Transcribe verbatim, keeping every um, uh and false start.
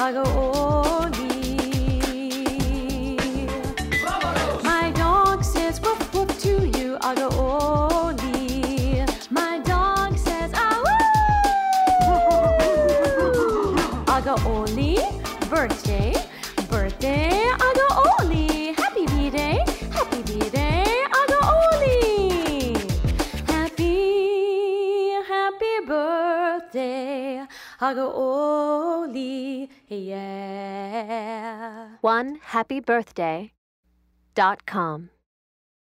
aga oli. My dog says woof woof to you, aga oli. My dog says ah woo. Aga oli, birthday, birthday, aga oli. Happy B-day, happy B-day, aga oli. Happy, happy birthday, aga oli, yeah. one happy birthday dot com